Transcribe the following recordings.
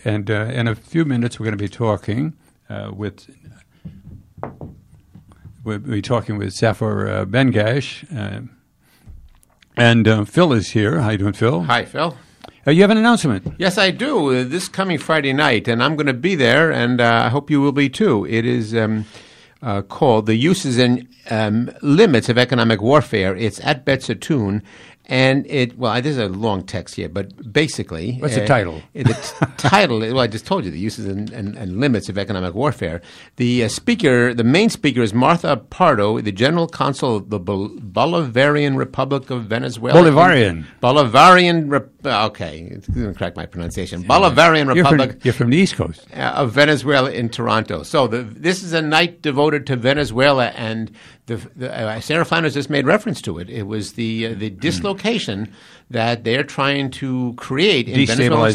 And in a few minutes, we're going to be talking we'll be talking with Zafar Bengash. And Phil is here. How you doing, Phil? Hi, Phil. You have an announcement. Yes, I do. This coming Friday night, and I'm going to be there, and I hope you will be too. It is called The Uses and Limits of Economic Warfare. It's at Betzatoon. And this is a long text here, but basically... What's the title? The title, well, I just told you, the uses and limits of economic warfare. The main speaker is Martha Pardo, the General Consul of the Bolivarian Republic of Venezuela. Okay, it's going to crack my pronunciation. Bolivarian Republic... You're from the East Coast. Of Venezuela in Toronto. So this is a night devoted to Venezuela, and Sarah Flanders just made reference to it. It was the dislocation that they're trying to create in Venezuelan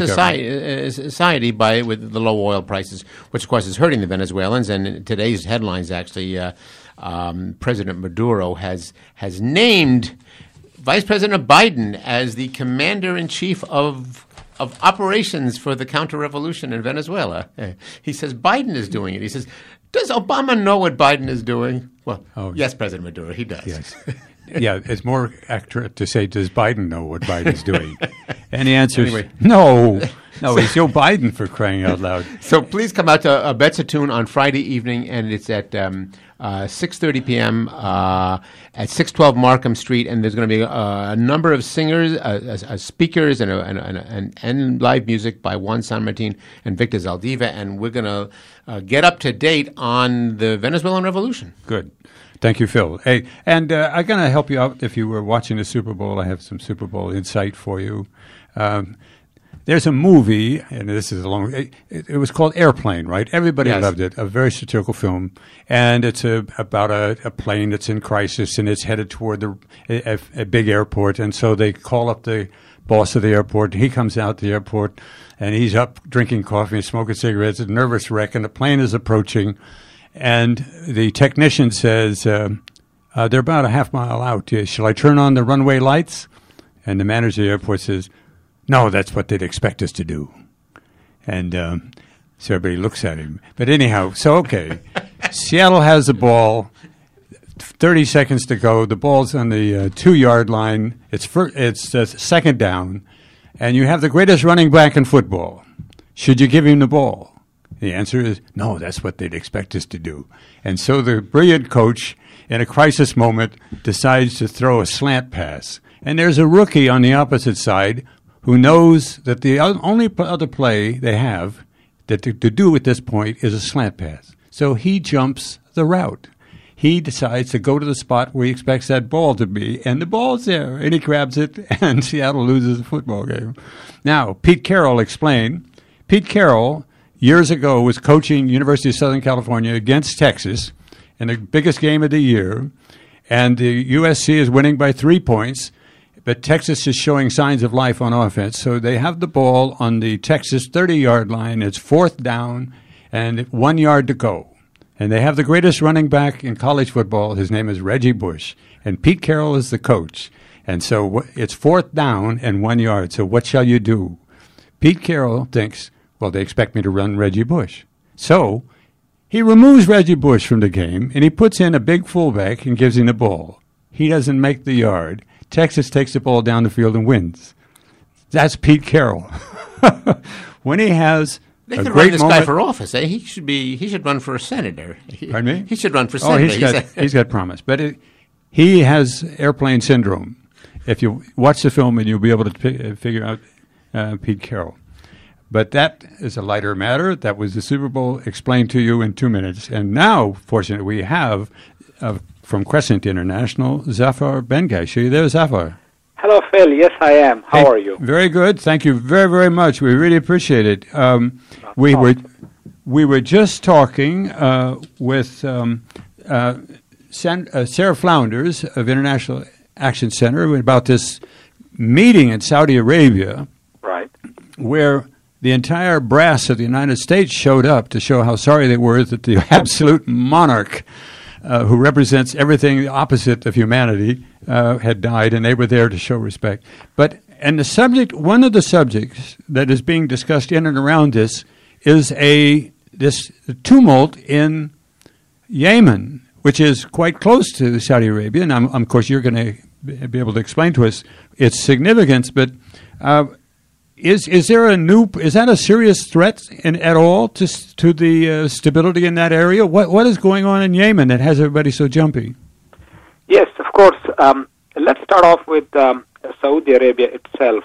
society with the low oil prices, which of course is hurting the Venezuelans. And in today's headlines, actually, President Maduro has named Vice President Biden as the commander-in-chief of operations for the counter-revolution in Venezuela. He says Biden is doing it. He says, does Obama know what Biden is doing? Well, yes, President Maduro, he does. Yes. Yeah, it's more accurate to say, does Biden know what Biden's doing? And the answer is no. No, it's Joe Biden, for crying out loud. So please come out to Betzatoon on Friday evening, and it's at 6:30 p.m. At 612 Markham Street, and there's going to be a number of singers, speakers, and live music by Juan San Martin and Victor Zaldiva, and we're going to get up to date on the Venezuelan Revolution. Good. Thank you, Phil. Hey, and I'm going to help you out if you were watching the Super Bowl. I have some Super Bowl insight for you. There's a movie, and this is it was called Airplane, right? Everybody loved it, a very satirical film. And it's about a plane that's in crisis, and it's headed toward a big airport. And so they call up the boss of the airport. He comes out to the airport, and he's up drinking coffee and smoking cigarettes, a nervous wreck, and the plane is approaching. And the technician says, they're about a half mile out. Shall I turn on the runway lights? And the manager of the airport says, no, that's what they'd expect us to do. And so everybody looks at him. But anyhow, okay. Seattle has the ball, 30 seconds to go. The ball's on the 2-yard line. It's second down. And you have the greatest running back in football. Should you give him the ball? The answer is, no, that's what they'd expect us to do. And so the brilliant coach, in a crisis moment, decides to throw a slant pass. And there's a rookie on the opposite side who knows that the only other play they have to do at this point is a slant pass. So he jumps the route. He decides to go to the spot where he expects that ball to be, and the ball's there, and he grabs it, and Seattle loses the football game. Now, Pete Carroll explained. Pete Carroll years ago was coaching University of Southern California against Texas in the biggest game of the year, and the USC is winning by 3 points, but Texas is showing signs of life on offense. So they have the ball on the Texas 30-yard line. It's fourth down and 1 yard to go. And they have the greatest running back in college football. His name is Reggie Bush, and Pete Carroll is the coach. And so it's fourth down and 1 yard. So what shall you do? Pete Carroll thinks, well, they expect me to run Reggie Bush. So he removes Reggie Bush from the game, and he puts in a big fullback and gives him the ball. He doesn't make the yard. Texas takes the ball down the field and wins. That's Pete Carroll. When he has they could run this guy for office. He should run for a senator. Pardon me? He should run for senator. He's got promise. But he has airplane syndrome. If you watch the film, and you'll be able to figure out Pete Carroll. But that is a lighter matter. That was the Super Bowl explained to you in 2 minutes. And now, fortunately, we have, from Crescent International, Zafar Bengash. Are you there, Zafar? Hello, Phil. Yes, I am. How are you? Very good. Thank you very, very much. We really appreciate it. We were just talking with Sarah Flounders of International Action Center about this meeting in Saudi Arabia, right, where the entire brass of the United States showed up to show how sorry they were that the absolute monarch, who represents everything opposite of humanity, had died, and they were there to show respect. But And the subject, one of the subjects that is being discussed in and around this is this tumult in Yemen, which is quite close to Saudi Arabia. And of course, you're going to be able to explain to us its significance. But is that a serious threat at all to the stability in that area? What is going on in Yemen that has everybody so jumpy? Yes, of course. Let's start off with Saudi Arabia itself,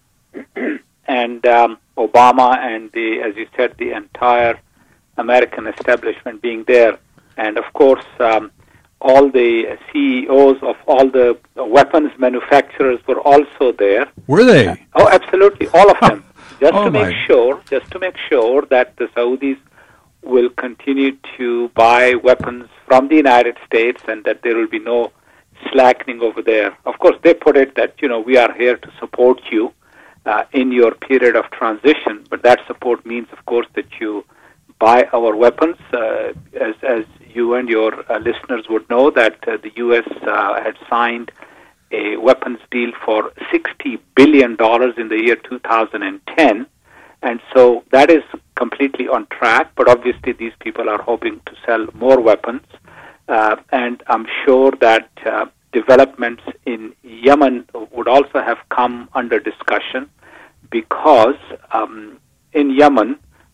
and Obama and as you said, the entire American establishment being there, and of course, all the CEOs of all the weapons manufacturers were also there. Were they? Oh, absolutely, all of them. Just to make sure that the Saudis will continue to buy weapons from the United States and that there will be no slackening over there. Of course, they put it that, we are here to support you in your period of transition, but that support means, of course, that you buy our weapons. As you and your listeners would know, that the U.S. had signed a weapons deal for $60 billion in the year 2010, and so that is completely on track, but obviously these people are hoping to sell more weapons. And I'm sure that developments in Yemen would also have come under discussion because in Yemen,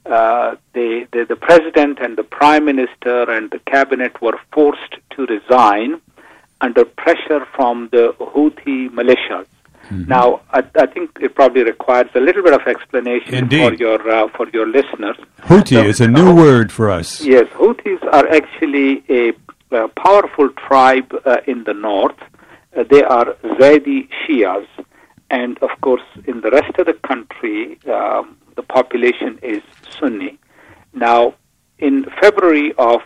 the president and the prime minister and the cabinet were forced to resign under pressure from the Houthi militias. Mm-hmm. Now, I think it probably requires a little bit of explanation Indeed. for your listeners. Houthi is a new word for us. Yes, Houthis are actually a powerful tribe in the north. They are Zaidi Shias, and of course, in the rest of the country, the population is Sunni. Now, in February of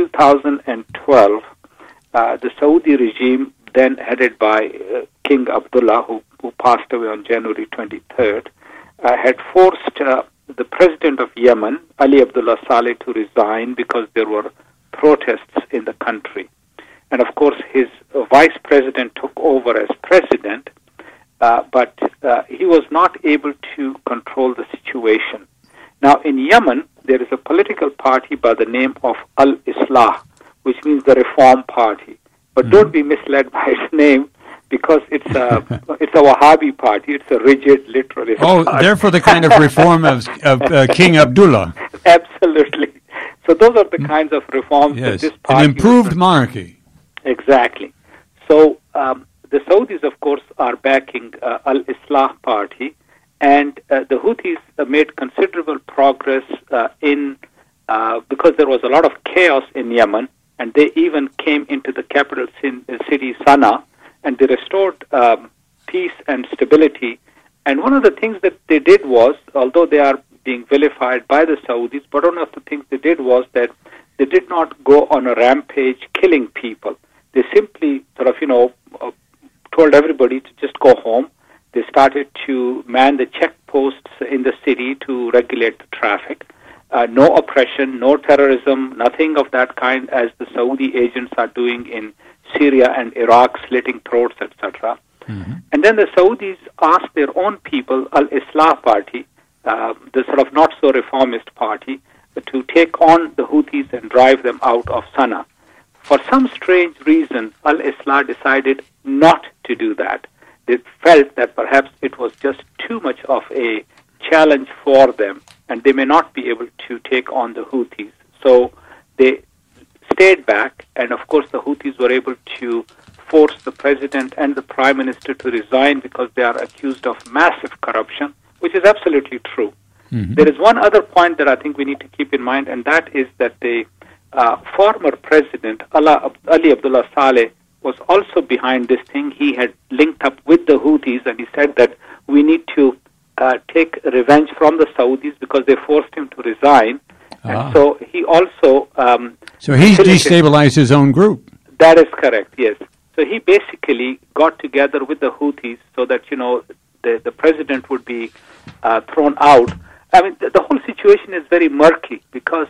2012, the Saudi regime, then headed by King Abdullah, who passed away on January 23rd, had forced the president of Yemen, Ali Abdullah Saleh, to resign because there were protests in the country. And of course, his vice president took over as president, but he was not able to control the situation. Now, in Yemen, there is a political party by the name of Al-Islah, which means the Reform Party. But don't be misled by its name, because it's a Wahhabi party. It's a rigid, literalist party. Therefore the kind of reform of King Abdullah. Absolutely. So those are the kinds of reforms that this party... An improved monarchy. Exactly. So the Saudis, of course, are backing Al-Islah party, and the Houthis made considerable progress because there was a lot of chaos in Yemen, and they even came into the capital city, Sana'a, and they restored peace and stability. And one of the things that they did was, although they are being vilified by the Saudis, but one of the things they did was that they did not go on a rampage killing people. They simply told everybody to just go home. They started to man the checkposts in the city to regulate the traffic. No oppression, no terrorism, nothing of that kind as the Saudi agents are doing in Syria and Iraq, slitting throats, etc. Mm-hmm. And then the Saudis asked their own people, Al-Islah party, the sort of not-so-reformist party, to take on the Houthis and drive them out of Sana'a. For some strange reason, Al-Islah decided not to do that. They felt that perhaps it was just too much of a challenge for them, and they may not be able to take on the Houthis. So they stayed back, and of course the Houthis were able to force the president and the prime minister to resign because they are accused of massive corruption, which is absolutely true. Mm-hmm. There is one other point that I think we need to keep in mind, and that is that the former president, Ali Abdullah Saleh, was also behind this thing. He had linked up with the Houthis, and he said that we need to take revenge from the Saudis because they forced him to resign. And so he also... so he destabilized his own group. That is correct, yes. So he basically got together with the Houthis so that, the president would be thrown out. I mean, the whole situation is very murky because,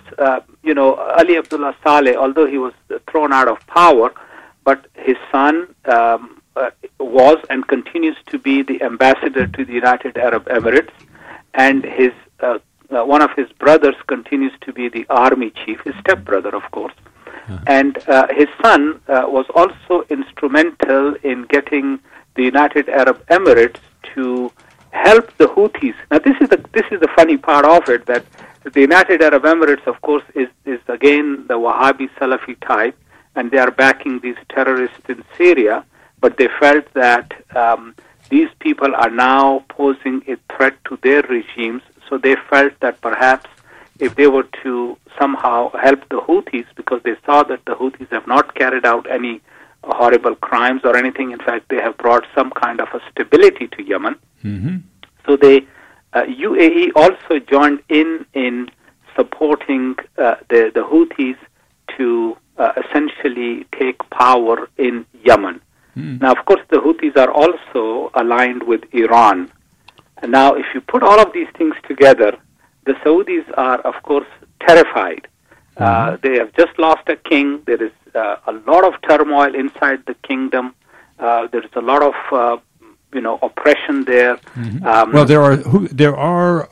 Ali Abdullah Saleh, although he was thrown out of power, but his son, was and continues to be the ambassador to the United Arab Emirates, and his one of his brothers continues to be the army chief, his stepbrother, of course. And his son was also instrumental in getting the United Arab Emirates to help the Houthis. Now, this is the funny part of it, that the United Arab Emirates, of course, is again the Wahhabi Salafi type, and they are backing these terrorists in Syria. But they felt that these people are now posing a threat to their regimes, so they felt that perhaps if they were to somehow help the Houthis, because they saw that the Houthis have not carried out any horrible crimes or anything. In fact, they have brought some kind of a stability to Yemen. Mm-hmm. So they UAE also joined in supporting the Houthis to essentially take power in Yemen. Now, of course, the Houthis are also aligned with Iran. And now, if you put all of these things together, the Saudis are, of course, terrified. They have just lost a king. There is a lot of turmoil inside the kingdom. There is a lot of oppression there. Well, there are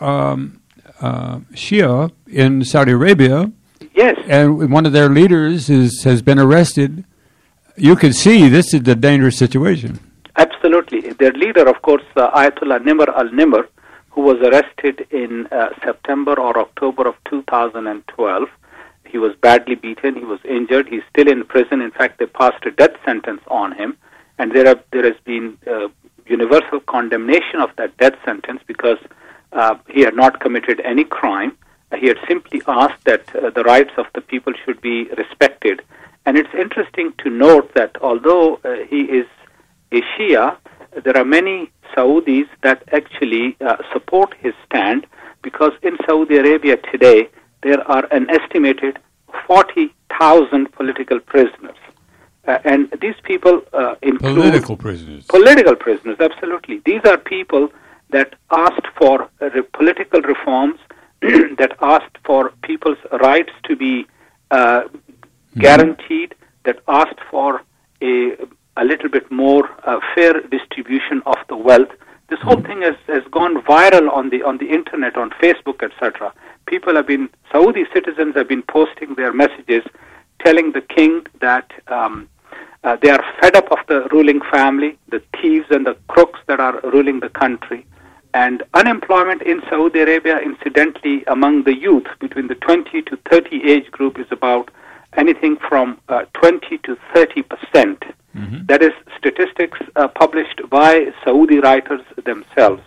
Shia in Saudi Arabia. Yes, and one of their leaders has been arrested. You can see this is a dangerous situation. Absolutely. Their leader, of course, Ayatollah Nimr al-Nimr, who was arrested in September or October of 2012. He was badly beaten. He was injured. He's still in prison. In fact, they passed a death sentence on him. And there has been universal condemnation of that death sentence because he had not committed any crime. He had simply asked that the rights of the people should be respected. And it's interesting to note that although he is a Shia, there are many Saudis that actually support his stand, because in Saudi Arabia today there are an estimated 40,000 political prisoners. And these people include... Political prisoners. Political prisoners, absolutely. These are people that asked for political reforms, that asked for people's rights to be guaranteed, that asked for a little bit more fair distribution of the wealth. This whole thing has gone viral on the internet, on Facebook, etc. Saudi citizens have been posting their messages telling the king that they are fed up of the ruling family, the thieves and the crooks that are ruling the country. And unemployment in Saudi Arabia, incidentally, among the youth between the 20 to 30 age group is about anything from 20 to 30%. That is statistics published by Saudi writers themselves.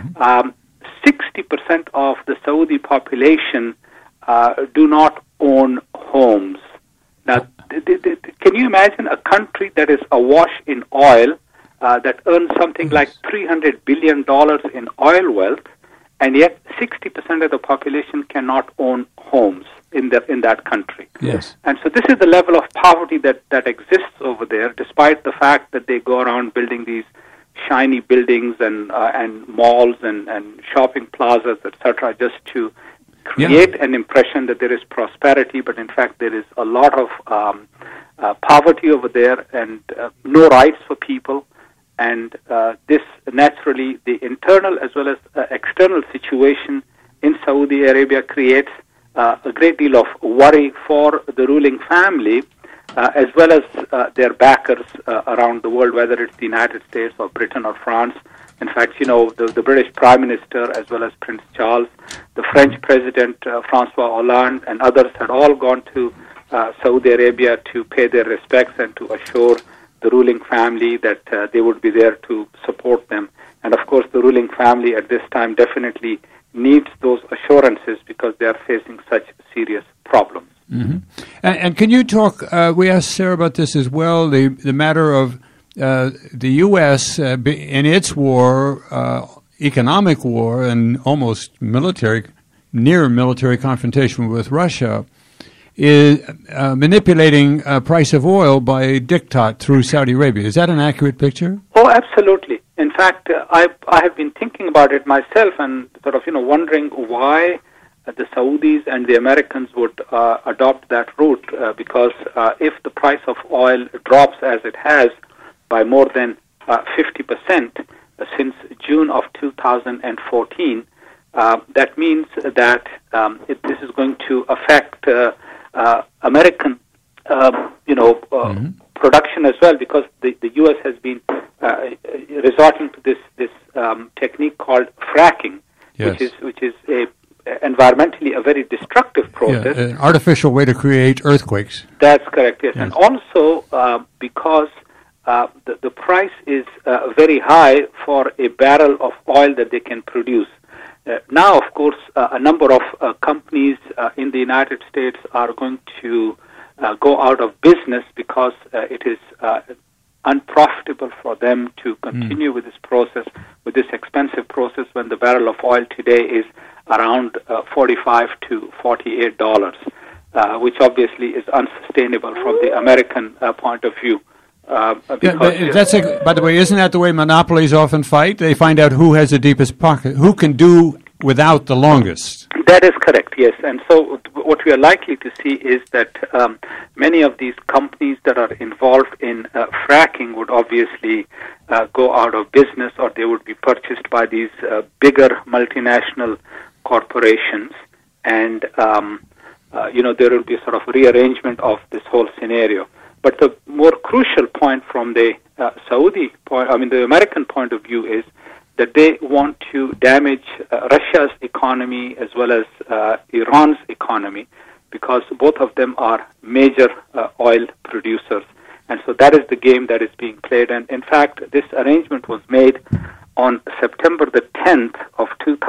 60% of the Saudi population do not own homes. Now, can you imagine a country that is awash in oil, that earns something like $300 billion in oil wealth, and yet 60% of the population cannot own homes in that country. Yes. And so this is the level of poverty that exists over there, despite the fact that they go around building these shiny buildings and malls and shopping plazas, etc., just to create an impression that there is prosperity, but in fact there is a lot of poverty over there and no rights for people. And this naturally, the internal as well as external situation in Saudi Arabia creates a great deal of worry for the ruling family, as well as their backers around the world, whether it's the United States or Britain or France. In fact, the British Prime Minister, as well as Prince Charles, the French President, François Hollande, and others had all gone to Saudi Arabia to pay their respects and to assure the ruling family that they would be there to support them. And of course, the ruling family at this time definitely needs those assurances because they are facing such serious problems. And can you talk, we asked Sarah about this as well, the matter of the U.S. In its war, economic war and almost near military confrontation with Russia, is manipulating price of oil by diktat through Saudi Arabia. Is that an accurate picture? Oh, absolutely. In fact, I have been thinking about it myself and sort of wondering why the Saudis and the Americans would adopt that route, because if the price of oil drops as it has, by more than 50% since June of 2014. That means that this is going to affect American, production as well, because the U.S. has been resorting to this technique called fracking, yes. which is environmentally a very destructive process. Yeah, an artificial way to create earthquakes. That's correct. Yes, Yes. and also because the price is very high for a barrel of oil that they can produce. Now, of course, a number of companies in the United States are going to go out of business because it is unprofitable for them to continue with this process, with this expensive process, when the barrel of oil today is around $45 to $48, which obviously is unsustainable from the American point of view. By the way, isn't that the way monopolies often fight? They find out who has the deepest pocket, who can do without the longest. That is correct, yes. And so what we are likely to see is that many of these companies that are involved in fracking would obviously go out of business, or they would be purchased by these bigger multinational corporations. And, there will be a sort of rearrangement of this whole scenario. But the more crucial point from the the American point of view is that they want to damage Russia's economy as well as Iran's economy, because both of them are major oil producers. And so that is the game that is being played. And in fact, this arrangement was made on September the 10th of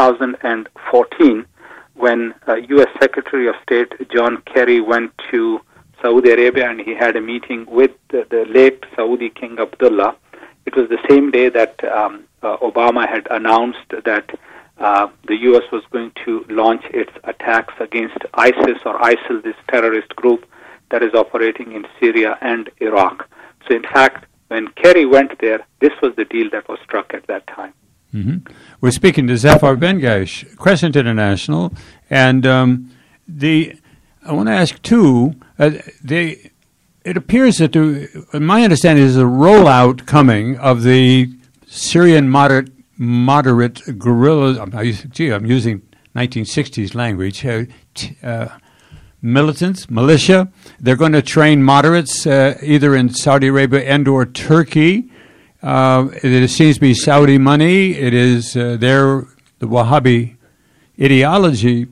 2014, when U.S. Secretary of State John Kerry went to Saudi Arabia, and he had a meeting with the late Saudi King Abdullah. It was the same day that Obama had announced that the U.S. was going to launch its attacks against ISIS or ISIL, this terrorist group that is operating in Syria and Iraq. So in fact, when Kerry went there, this was the deal that was struck at that time. Mm-hmm. We're speaking to Zafar Bengash, Crescent International, and I want to ask too. It appears that my understanding is a rollout coming of the Syrian moderate guerrillas. I'm using 1960s language. Militants, militia. They're going to train moderates either in Saudi Arabia and/or Turkey. It seems to be Saudi money. It is the Wahhabi ideology.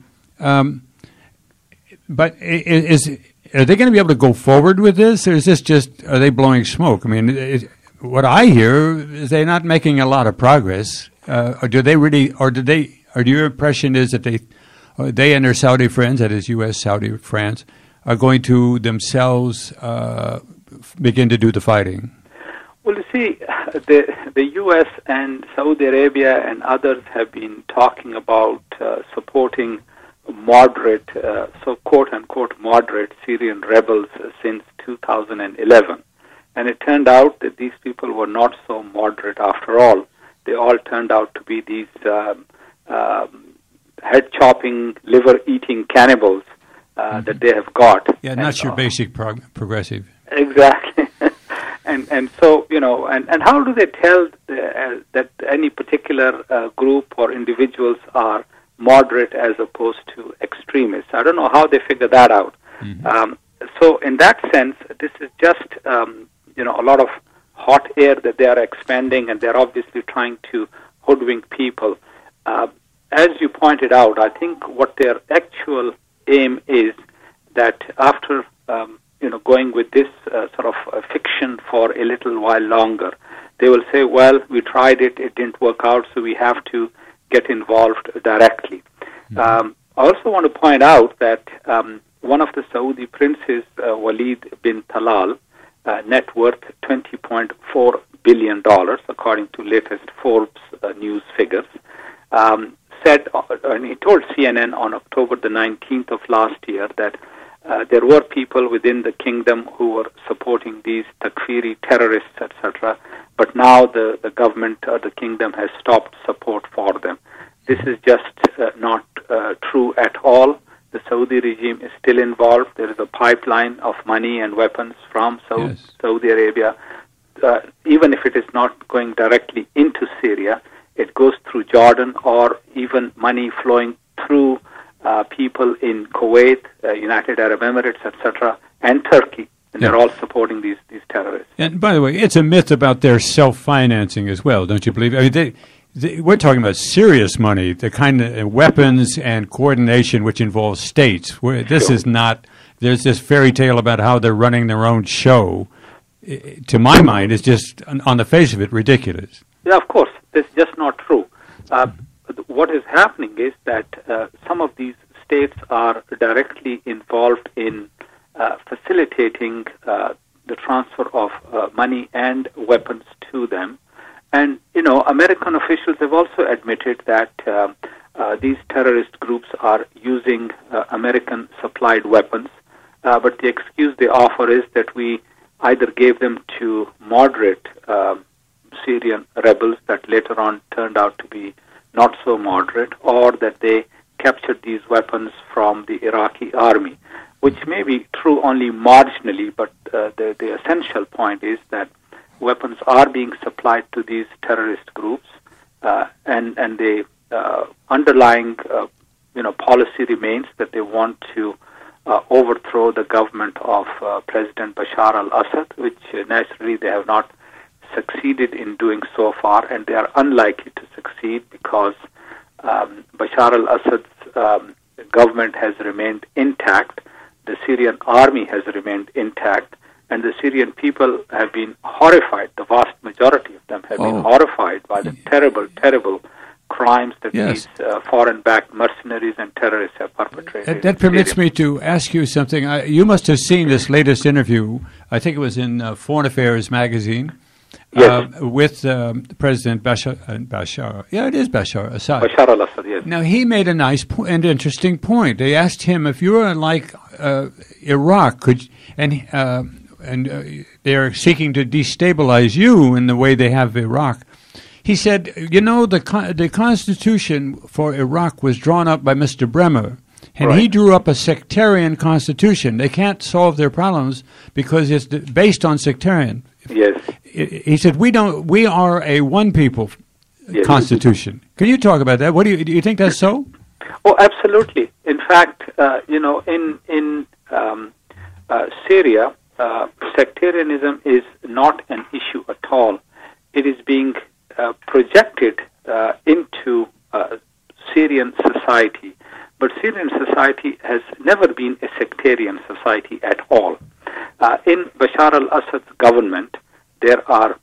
But are they going to be able to go forward with this, or is this just, are they blowing smoke? I mean, what I hear is they're not making a lot of progress. Or do they really, or your impression is that they and their Saudi friends, that is U.S., Saudi, France, are going to themselves begin to do the fighting? Well, you see, the U.S. and Saudi Arabia and others have been talking about supporting moderate, so quote-unquote moderate Syrian rebels since 2011. And it turned out that these people were not so moderate after all. They all turned out to be these head-chopping, liver-eating cannibals that they have got. Yeah, not your basic progressive. Exactly. And so, and how do they tell that any particular group or individuals are moderate as opposed to extremists? I don't know how they figure that out. Mm-hmm. So in that sense, this is just, a lot of hot air that they are expanding, and they're obviously trying to hoodwink people. As you pointed out, I think what their actual aim is that after, going with this sort of fiction for a little while longer, they will say, well, we tried it, it didn't work out, so we have to get involved directly. Mm-hmm. I also want to point out that one of the Saudi princes, Walid bin Talal, net worth $20.4 billion, according to latest Forbes news figures, said, and he told CNN on October the 19th of last year that there were people within the kingdom who were supporting these Takfiri terrorists, etc., but now the government or the kingdom has stopped support for them. This is just not true at all. The Saudi regime is still involved. There is a pipeline of money and weapons from Saudi Arabia. even if it is not going directly into Syria, it goes through Jordan, or even money flowing through people in Kuwait, United Arab Emirates, etc., and Turkey. And they're all supporting these terrorists. And by the way, it's a myth about their self-financing as well, don't you believe? I mean, we're talking about serious money, the kind of weapons and coordination which involves states. This is not, there's this fairy tale about how they're running their own show. To my mind, is just, on the face of it, ridiculous. Yeah, of course. It's just not true. What is happening is that some of these states are directly involved in facilitating the transfer of money and weapons to them. And, American officials have also admitted that these terrorist groups are using American-supplied weapons. But the excuse they offer is that we either gave them to moderate Syrian rebels that later on turned out to be not so moderate, or that they captured these weapons from the Iraqi army, which may be true only marginally, but the essential point is that weapons are being supplied to these terrorist groups, and the underlying policy remains that they want to overthrow the government of President Bashar al-Assad, which naturally they have not succeeded in doing so far, and they are unlikely to succeed because Bashar al-Assad's government has remained intact, the Syrian army has remained intact, and the Syrian people have been horrified. The vast majority of them have been horrified by the terrible, terrible crimes that these foreign-backed mercenaries and terrorists have perpetrated. That permits me to ask you something. You must have seen this latest interview. I think it was in Foreign Affairs magazine. Yes. With President Bashar. Yeah, it is Bashar Assad. Bashar al-Assad, yes. Now, he made a nice and interesting point. They asked him, if you were like Iraq, and they're seeking to destabilize you in the way they have Iraq, he said, the Constitution for Iraq was drawn up by Mr. Bremer, and he drew up a sectarian constitution. They can't solve their problems because it's based on sectarian. Yes. He said, we are a one people constitution. Can you talk about that? Do you think that's so? Oh, absolutely. In fact, in Syria, sectarianism is not an issue at all. It is being projected into Syrian society. But Syrian society has never been a sectarian society at all. In Bashar al-Assad's government, there are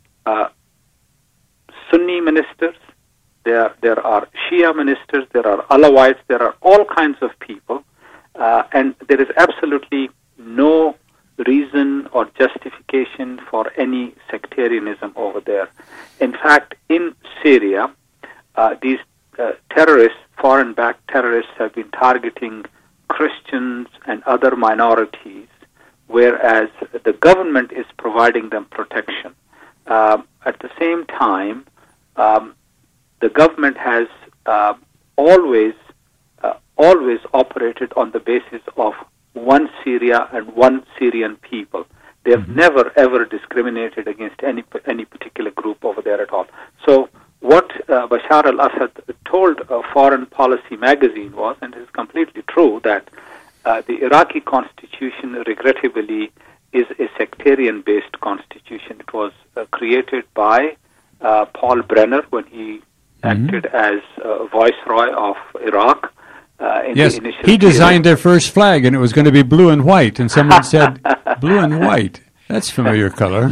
Sunni ministers, there are Shia ministers, there are Alawites, there are all kinds of people, and there is absolutely no reason or justification for any sectarianism over there. In fact, in Syria, these terrorists, foreign-backed terrorists, have been targeting Christians and other minorities, whereas the government is providing them protection. At the same time, the government has always operated on the basis of one Syria and one Syrian people. They have never, ever discriminated against any particular group over there at all. So what Bashar al-Assad told Foreign Policy magazine was, and it is completely true, that the Iraqi constitution, regrettably, is a sectarian-based constitution. It was created by Paul Brenner when he acted as Viceroy of Iraq. Yes, he designed their first flag, and it was going to be blue and white, and someone said, blue and white, that's familiar color.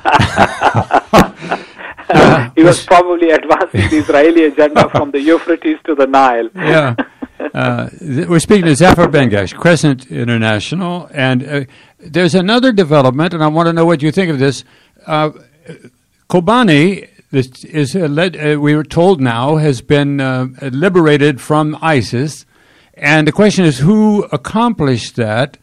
He was probably advancing the Israeli agenda from the Euphrates to the Nile. Yeah. We're speaking to Zafar Bengash, Crescent International, and there's another development, and I want to know what you think of this. Kobani, we were told now, has been liberated from ISIS, and the question is who accomplished that?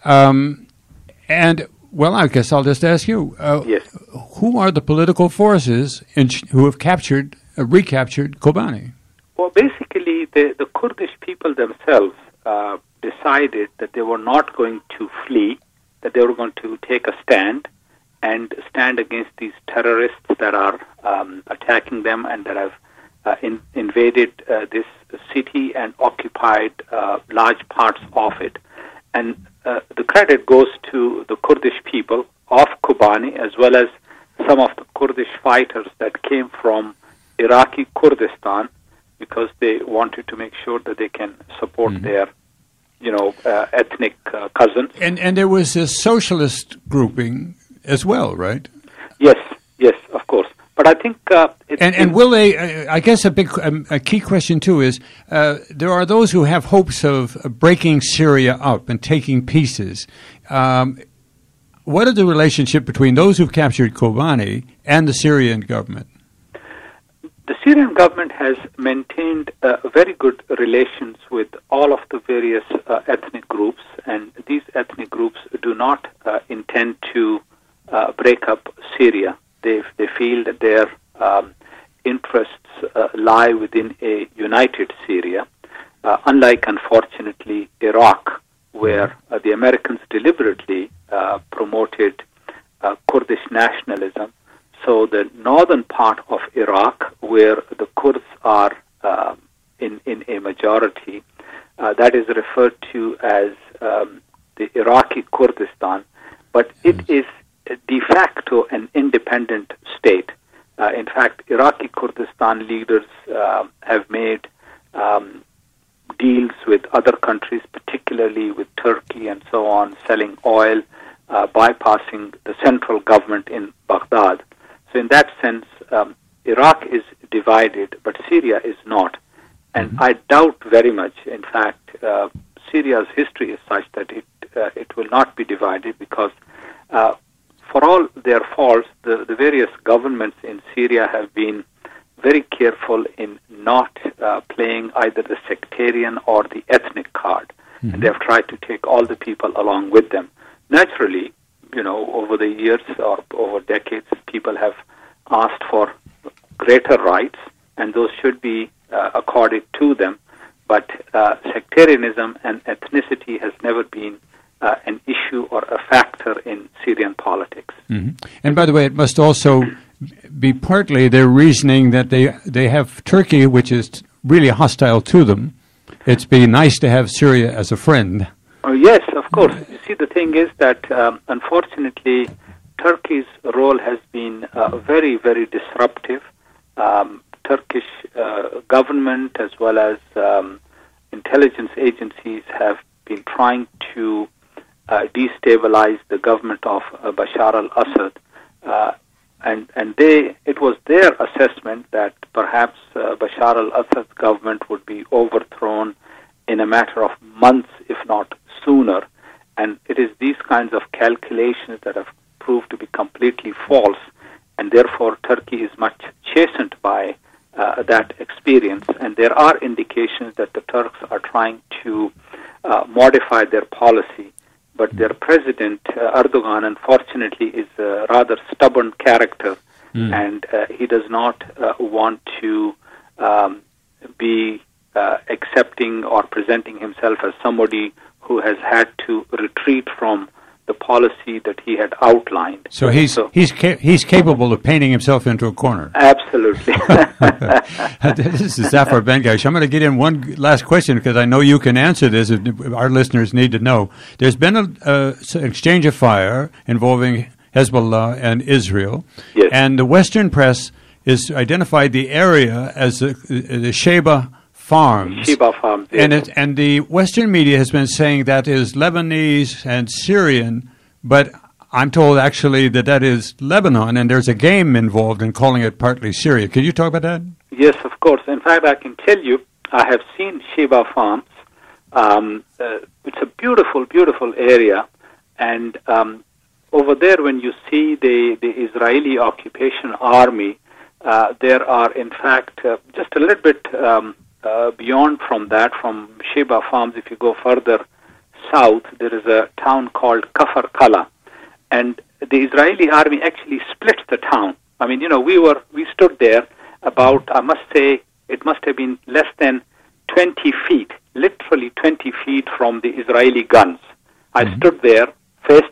And, well, I guess I'll just ask you. Yes. Who are the political forces who have recaptured Kobani? Well, basically, the Kurdish people themselves decided that they were not going to flee, that they were going to take a stand, and stand against these terrorists that are attacking them and that have invaded this city and occupied large parts of it. And the credit goes to the Kurdish people of Kobani, as well as some of the Kurdish fighters that came from Iraqi Kurdistan, because they wanted to make sure that they can support their, ethnic cousins. And there was a socialist grouping as well, right? Yes, of course. But I think and will they? I guess a key question too is there are those who have hopes of breaking Syria up and taking pieces. What is the relationship between those who've captured Kobani and the Syrian government? The Syrian government has maintained very good relations with all of the various ethnic groups, and these ethnic groups do not intend to break up Syria. They feel that their interests lie within a united Syria, unlike, unfortunately, Iraq, where the Americans deliberately promoted Kurdish nationalism. So the northern part of Iraq, where the Kurds are in a majority, that is referred to as the Iraqi Kurdistan, but it is de facto an independent state. In fact, Iraqi Kurdistan leaders have made deals with other countries, particularly with Turkey and so on, selling oil, bypassing the central government in Baghdad. So in that sense, Iraq is divided, but Syria is not. And I doubt very much, in fact, Syria's history is such that it will not be divided, because for all their faults, the various governments in Syria have been very careful in not playing either the sectarian or the ethnic card. And they have tried to take all the people along with them. Naturally, over the years or over decades, people have asked for greater rights, and those should be accorded to them. But sectarianism and ethnicity has never been an issue or a factor in Syrian politics. And by the way, it must also be partly their reasoning that they have Turkey, which is really hostile to them. It's be nice to have Syria as a friend. Oh, yes, of course. You see, the thing is that, unfortunately, Turkey's role has been very, very disruptive. Turkish government as well as intelligence agencies have been trying to destabilize the government of Bashar al-Assad. And it was their assessment that perhaps Bashar al-Assad's government would be overthrown in a matter of months, if not sooner. And it is these kinds of calculations that have proved to be completely false, and therefore Turkey is much chastened by that experience. And there are indications that the Turks are trying to modify their policy. But their president, Erdogan, unfortunately, is a rather stubborn character, and he does not want to be accepting or presenting himself as somebody who has had to retreat from the policy that he had outlined. So he's capable of painting himself into a corner. Absolutely. This is Zafar Ben-Gaish. I'm going to get in one last question because I know you can answer this. Our listeners need to know. There's been an exchange of fire involving Hezbollah and Israel, yes. And the Western press has identified the area as the Sheba Farms. Sheba Farms, yes. And the Western media has been saying that is Lebanese and Syrian, but I'm told actually that is Lebanon, and there's a game involved in calling it partly Syria. Can you talk about that? Yes, of course. In fact, I can tell you, I have seen Sheba Farms. It's a beautiful, beautiful area, and over there, when you see the Israeli occupation army, there are, in fact, just a little bit beyond from that, from Sheba Farms, if you go further south, there is a town called Kafar Kala. And the Israeli army actually split the town. I mean, we stood there about, I must say, it must have been less than 20 feet, literally 20 feet from the Israeli guns. I stood there, faced them,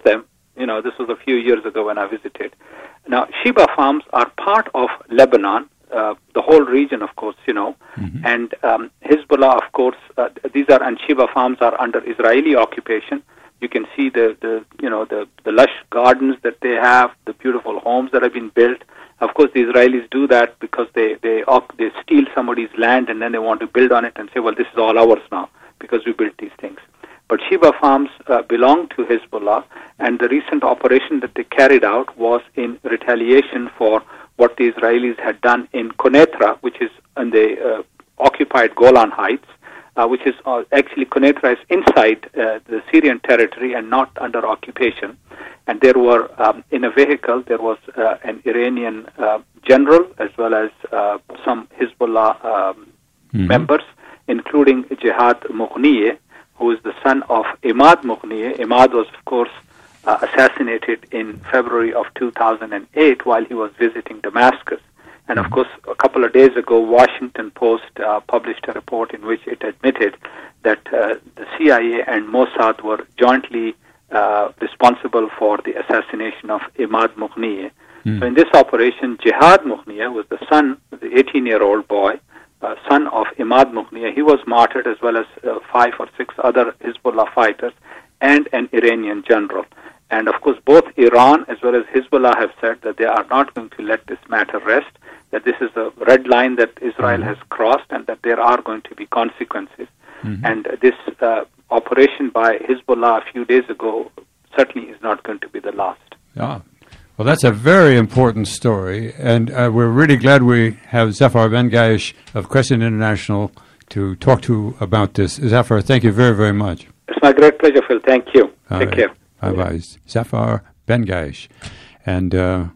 This was a few years ago when I visited. Now, Sheba farms are part of Lebanon, the whole region, of course, and Hezbollah, of course, and Sheba farms are under Israeli occupation. You can see the lush gardens that they have, the beautiful homes that have been built. Of course, the Israelis do that because they steal somebody's land and then they want to build on it and say, well, this is all ours now because we built these things. But Sheba farms belong to Hezbollah, and the recent operation that they carried out was in retaliation for what the Israelis had done in Konetra, which is in the occupied Golan Heights, which is actually Konetra is inside the Syrian territory and not under occupation. And there were, in a vehicle, there was an Iranian general as well as some Hezbollah members, including Jihad Mughniyeh, who is the son of Imad Mughniyeh. Imad was, of course, assassinated in February of 2008 while he was visiting Damascus. And, of course, a couple of days ago, Washington Post published a report in which it admitted that the CIA and Mossad were jointly responsible for the assassination of Imad Mughniyeh. So in this operation, Jihad Mughniyeh was the son, the 18-year-old boy, son of Imad Mughniyeh. He was martyred as well as 5 or 6 other Hezbollah fighters and an Iranian general. And, of course, both Iran as well as Hezbollah have said that they are not going to let this matter rest, that this is a red line that Israel has crossed and that there are going to be consequences. And this operation by Hezbollah a few days ago certainly is not going to be the last. Yeah. Well, that's a very important story, and we're really glad we have Zafar Ben-Gaish of Crescent International to talk to about this. Zafar, thank you very, very much. It's my great pleasure, Phil. Thank you. Take care. Bye-bye. Zafar Ben-Gaish. And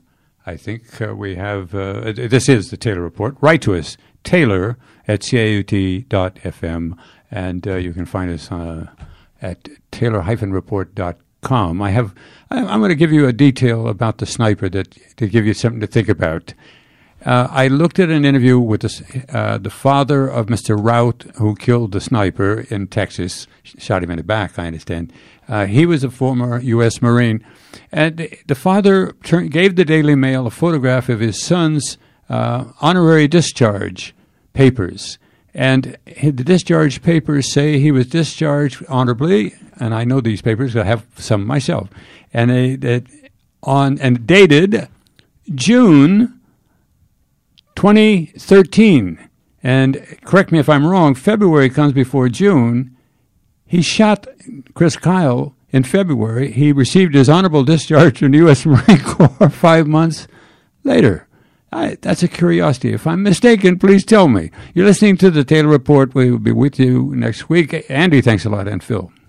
I think we have, this is the Taylor Report. Write to us, taylor@caut.fm, and you can find us at taylor-report.com. I'm going to give you a detail about the sniper to give you something to think about. I looked at an interview with the father of Mr. Rout, who killed the sniper in Texas, shot him in the back, I understand. He was a former U.S. Marine. And the father gave the Daily Mail a photograph of his son's honorary discharge papers. And the discharge papers say he was discharged honorably, and I know these papers, I have some myself, and dated June 2013. And correct me if I'm wrong, February comes before June. He shot Chris Kyle in February. He received his honorable discharge from the U.S. Marine Corps 5 months later. That's a curiosity. If I'm mistaken, please tell me. You're listening to the Taylor Report. We will be with you next week. Andy, thanks a lot, and Phil.